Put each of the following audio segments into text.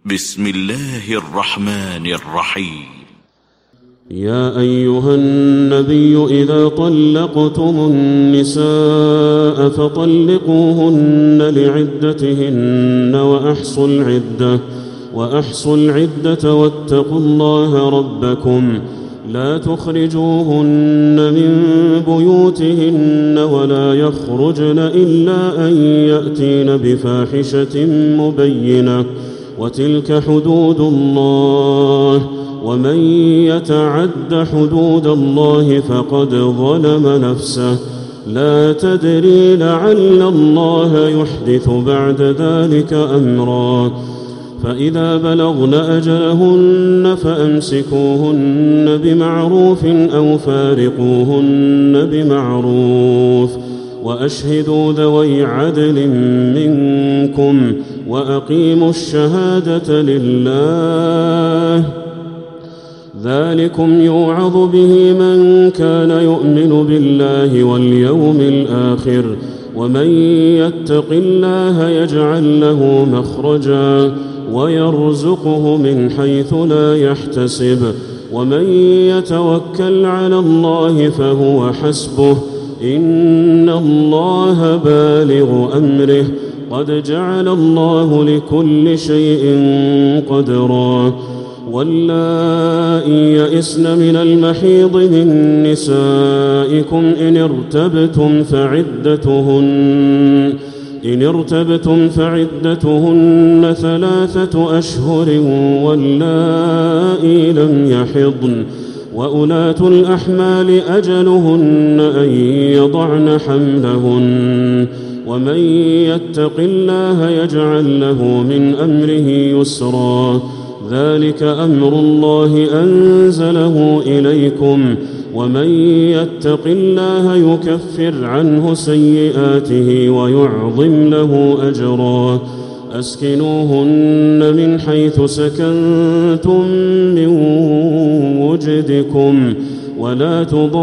بسم الله الرحمن الرحيم. يا أيها النبي إذا طلقتم النساء فطلقوهن لعدتهن وأحصوا العدة واتقوا الله ربكم لا تخرجوهن من بيوتهن ولا يخرجن إلا أن يأتين بفاحشة مبينة وتلك حدود الله ومن يتعد حدود الله فقد ظلم نفسه لا تدري لعل الله يحدث بعد ذلك أمرا فإذا بلغن أجلهن فأمسكوهن بمعروف أو فارقوهن بمعروف وأشهدوا ذوي عدل منكم وأقيموا الشهادة لله ذلكم يوعظ به من كان يؤمن بالله واليوم الآخر ومن يتق الله يجعل له مخرجا ويرزقه من حيث لا يحتسب ومن يتوكل على الله فهو حسبه إن الله بالغ أمره قد جعل الله لكل شيء قدرا واللائي يئسن من المحيض من نسائكم إن ارتبتم فعدتهن 3 أشهر واللائي لم يحضن وأولاة الأحمال أجلهن أن يضعن حملهن ومن يتق الله يجعل له من أمره يسرا ذلك أمر الله أنزله إليكم ومن يتق الله يكفر عنه سيئاته ويعظم له أجرا أسكنوهن من حيث سكنتم من وجدكم ولا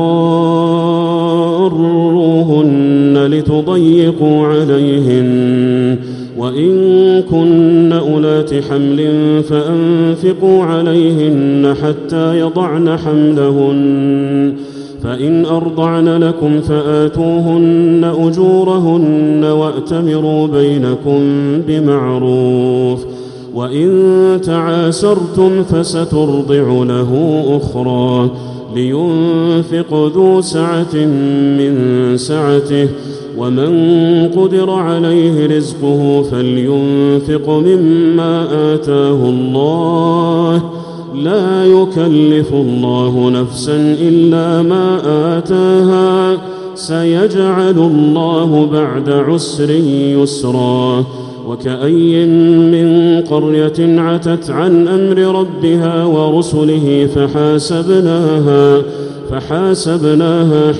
تضاروهن لتضيقوا عليهن وإن كن أولات حمل فأنفقوا عليهن حتى يضعن حملهن فإن أرضعن لكم فآتوهن أجورهن وأتمروا بينكم بمعروف وإن تعاسرتم فسترضع له أخرى لينفق ذو سعة من سعته ومن قدر عليه رزقه فلينفق مما آتاه الله لا يكلف الله نفسا إلا ما آتاها سيجعل الله بعد عسر يسرا وكأي من قرية عتت عن أمر ربها ورسله فحاسبناها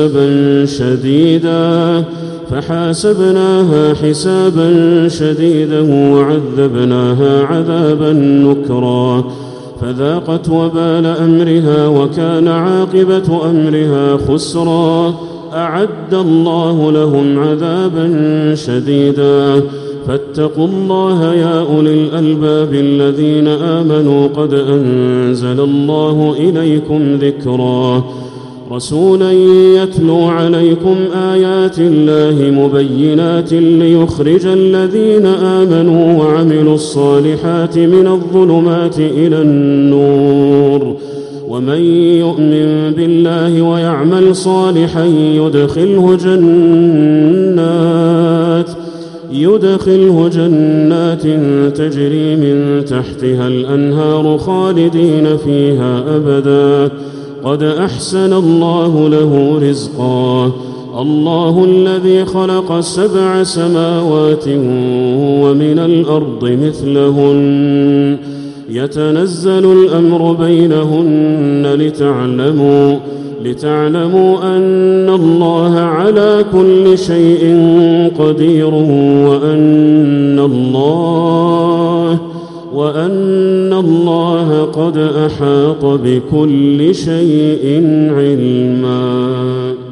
حسابا شديدا وعذبناها عذابا نكرا فذاقت وبال أمرها وكان عاقبة أمرها خسرا أعد الله لهم عذابا شديدا فاتقوا الله يا أولي الألباب الذين آمنوا قد أنزل الله إليكم ذكرا رسولا يتلو عليكم آيات الله مبينات ليخرج الذين آمنوا وعملوا الصالحات من الظلمات إلى النور ومن يؤمن بالله ويعمل صالحا يدخله جنات تجري من تحتها الأنهار خالدين فيها أبدا قد أحسن الله له رزقا الله الذي خلق 7 سماوات ومن الأرض مثلهن يتنزل الأمر بينهن لتعلموا أن الله على كل شيء قدير وأن الله قد أحاط بكل شيء علما.